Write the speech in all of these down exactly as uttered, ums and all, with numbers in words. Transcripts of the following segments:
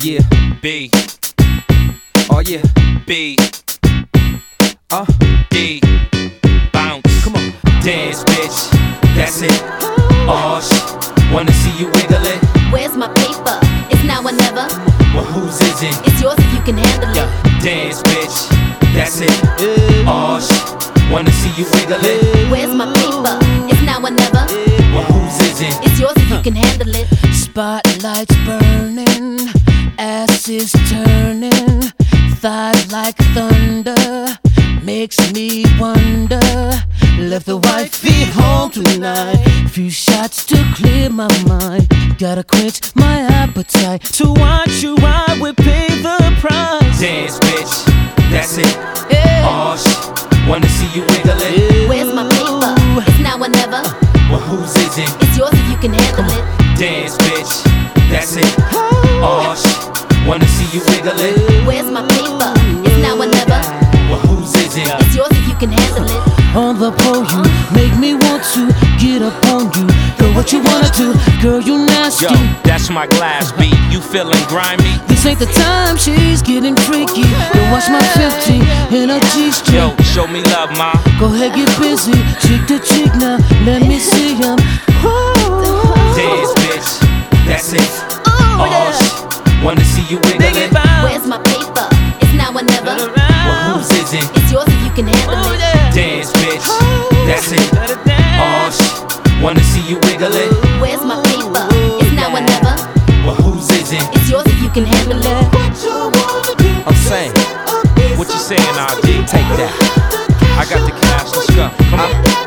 Yeah. B. Oh yeah. B. Uh. D. Bounce. Come on. Dance, bitch. That's it. Oh, sh. Wanna see you wiggle it? Where's my paper? It's now or never. Well, whose is it? It's yours if you can handle it. Dance, bitch. That's it. Oh, sh. Wanna see you wiggle it? Where's my paper? It's now or never. Well, whose is it? It's yours if you can handle it. Spotlights burning, ass is turning, thighs like thunder, makes me wonder. Left the wifey home tonight, few shots to clear my mind. Gotta quench my appetite, to watch you I would pay the price. Dance, bitch. That's it. Yeah. Oh, sh. Wanna see you wiggle it? Where's my paper? It's now or never. Well, whose is it? It's yours if you can handle it. Dance, bitch. That's it. Oh, sh. Wanna see you wiggle it? Where's my paper? It's now or never. Well, whose is it? It's yours if you can handle it. On the pole, you make me want to get up on you. Girl, what you wanna do? Girl, you nasty. Yo, that's my glass beat. You feeling grimy? This ain't the time, she's getting freaky. Yo, watch my fifty in a G-string. Yo, show me love, ma. Go ahead, get busy, cheek to cheek now. Let me see him. Dance, bitch. That's it. Oh, sh. Wanna see you wiggle it? Where's my paper? It's now or never. Well, whose is it? It's yours if you can handle it. Dance, bitch. That's it. Oh, sh. Wanna see you wiggle it? Where's my paper? It's now or never. Well, whose is it? It's yours if you can handle it. I'm saying, What you saying, R D? take that. I got the cash. Let's go. Come on.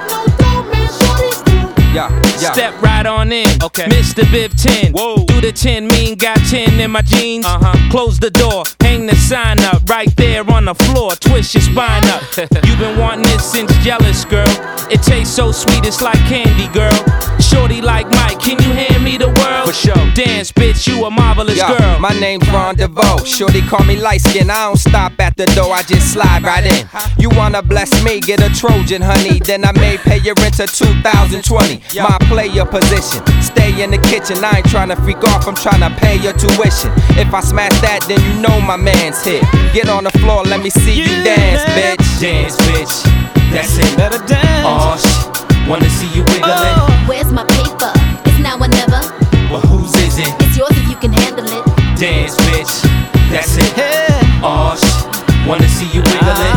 Yeah, yeah. Step right on in, okay. Mister Biv ten. Whoa. Do the ten, mean got ten in my jeans. Uh-huh. Close the door, hang the sign up right there on the floor. Twist your spine up. You've been wanting this since jealous, girl. It tastes so sweet, it's like candy, girl. Shorty like Mike, can you hand me the world? For sure. Dance, bitch, you a marvelous Yo, girl. my name's Ron DeVoe. Shorty call me light skin. I don't stop at the door, I just slide right in. You wanna bless me, get a Trojan, honey. Then I may pay your rent to two thousand twenty. My player position, stay in the kitchen. I ain't tryna freak off, I'm tryna pay your tuition. If I smash that, then you know my man's here. Get on the floor, let me see you dance, bitch. Dance, bitch. That's it. Better dance. Oh, sh. Wanna see you wiggle it? Where's my paper? It's now or never. Well, whose is it? It's yours if you can handle it. Dance, bitch. That's it. Oh, sh. Wanna see you wiggle it?